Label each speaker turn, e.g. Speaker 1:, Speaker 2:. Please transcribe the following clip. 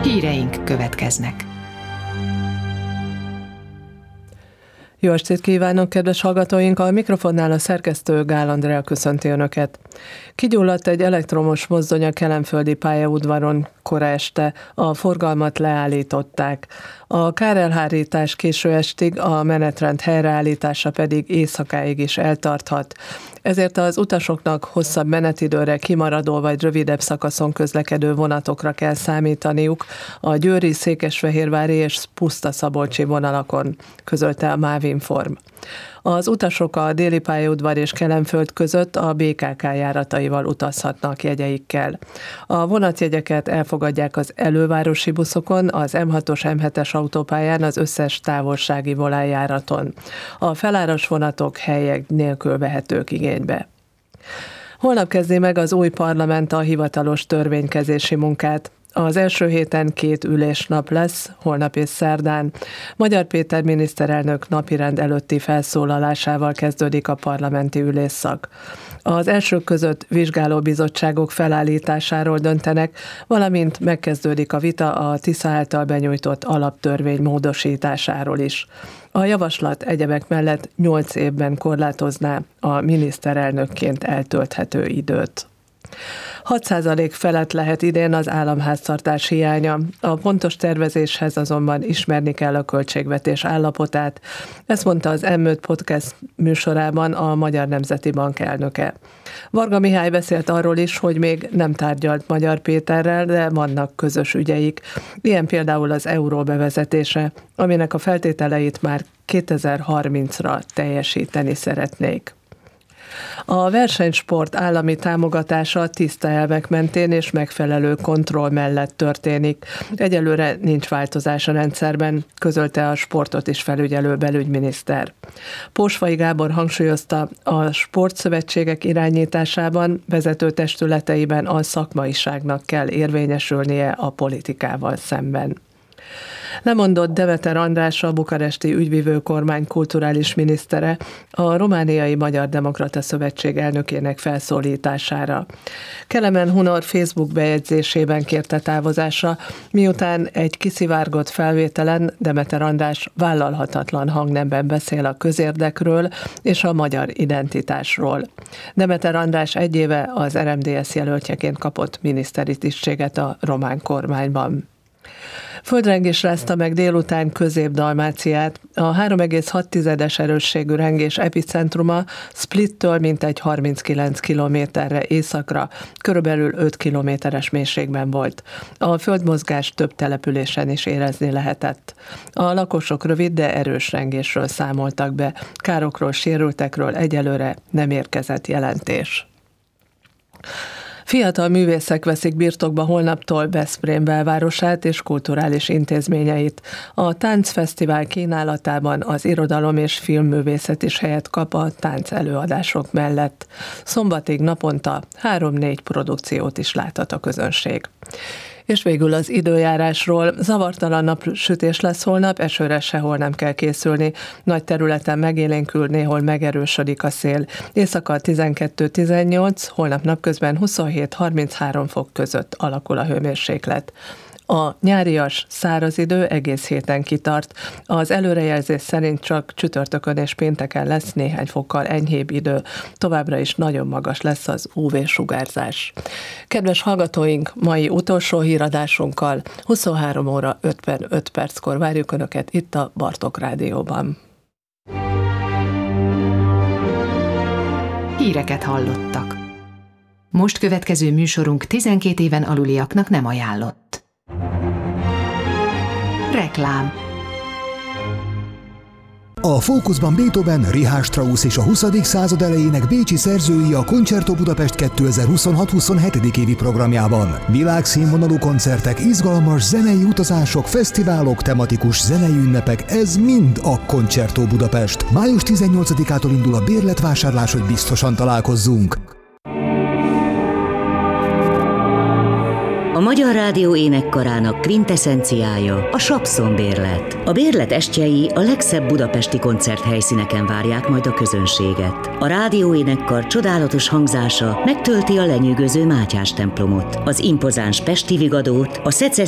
Speaker 1: Híreink következnek.
Speaker 2: Jó estét kívánok, kedves hallgatóink! A mikrofonnál a szerkesztő Gál Andrea köszönti Önöket. Kigyulladt egy elektromos mozdony a kelenföldi pályaudvaron kora este, a forgalmat leállították. A kárelhárítás késő estig, a menetrend helyreállítása pedig éjszakáig is eltarthat. Ezért az utasoknak hosszabb menetidőre kimaradó vagy rövidebb szakaszon közlekedő vonatokra kell számítaniuk a győri, székesfehérvári és puszta-szabolcsi vonalakon, közölte a MÁV Inform. Az utasok a déli pályaudvar és Kelenföld között a BKK járataival utazhatnak jegyeikkel. A vonatjegyeket elfogadják az elővárosi buszokon, az M6-os, M7-es autópályán, az összes távolsági volánjáraton. A feláras vonatok helyek nélkül vehetők igénybe. Holnap kezdi meg az új parlament a hivatalos törvénykezési munkát. Az első héten 2 ülésnap lesz, holnap és szerdán. Magyar Péter miniszterelnök napirend előtti felszólalásával kezdődik a parlamenti ülésszak. Az elsők között vizsgálóbizottságok felállításáról döntenek, valamint megkezdődik a vita a Tisza által benyújtott alaptörvény módosításáról is. A javaslat egyebek mellett 8 évben korlátozná a miniszterelnökként eltölthető időt. 6% felett lehet idén az államháztartás hiánya. A pontos tervezéshez azonban ismerni kell a költségvetés állapotát. Ezt mondta az M5 podcast műsorában a Magyar Nemzeti Bank elnöke. Varga Mihály beszélt arról is, hogy még nem tárgyalt Magyar Péterrel, de vannak közös ügyeik. Ilyen például az euró bevezetése, aminek a feltételeit már 2030-ra teljesíteni szeretnék. A versenysport állami támogatása tiszta elvek mentén és megfelelő kontroll mellett történik. Egyelőre nincs változás a rendszerben, közölte a sportot is felügyelő belügyminiszter. Pósfai Gábor hangsúlyozta, a sportszövetségek irányításában, vezető testületeiben a szakmaiságnak kell érvényesülnie a politikával szemben. Lemondott Demeter András, a bukaresti ügyvivő kormány kulturális minisztere a Romániai Magyar Demokrata Szövetség elnökének felszólítására. Kelemen Hunor Facebook bejegyzésében kérte távozásra, miután egy kiszivárgott felvételen Demeter András vállalhatatlan hangnemben beszél a közérdekről és a magyar identitásról. Demeter András 1 éve az RMDSZ jelöltjeként kapott miniszteri tisztséget a román kormányban. Földrengés rázta meg délután Közép-Dalmáciát. A 3,6-es erősségű rengés epicentruma Splittől mintegy 39 kilométerre északra, körülbelül 5 kilométeres mélységben volt. A földmozgás több településen is érezni lehetett. A lakosok rövid, de erős rengésről számoltak be. Károkról, sérültekről egyelőre nem érkezett jelentés. Fiatal művészek veszik birtokba holnaptól Veszprém belvárosát és kulturális intézményeit. A táncfesztivál kínálatában az irodalom és filmművészet is helyet kap a tánc előadások mellett. Szombatig naponta 3-4 produkciót is láthat a közönség. És végül az időjárásról. Zavartalan napsütés lesz holnap, esőre sehol nem kell készülni. Nagy területen megélénkül, néhol megerősödik a szél. Éjszaka 12-18, holnap napközben 27-33 fok között alakul a hőmérséklet. A nyárias, száraz idő egész héten kitart. Az előrejelzés szerint csak csütörtökön és pénteken lesz néhány fokkal enyhébb idő. Továbbra is nagyon magas lesz az UV-sugárzás. Kedves hallgatóink, mai utolsó híradásunkkal 23 óra 55 perckor várjuk Önöket itt a Bartók Rádióban.
Speaker 1: Híreket hallottak. Most következő műsorunk 12 éven aluliaknak nem ajánlott. Reklám.
Speaker 3: A fókuszban Beethoven, Richard Strauss és a 20. század elejének bécsi szerzői a Concerto Budapest 2026-27. évi programjában. Világszínvonalú koncertek, izgalmas zenei utazások, fesztiválok, tematikus zenei ünnepek, ez mind a Concerto Budapest. Május 18-ától indul a bérletvásárlás, hogy biztosan találkozzunk.
Speaker 4: A Magyar Rádió énekkarának kvinteszenciája a Sapszon bérlet. A bérlet estjei a legszebb budapesti koncerthelyszíneken várják majd a közönséget. A rádió énekkar csodálatos hangzása megtölti a lenyűgöző Mátyás templomot, az impozáns Pesti Vigadót, a szecessziós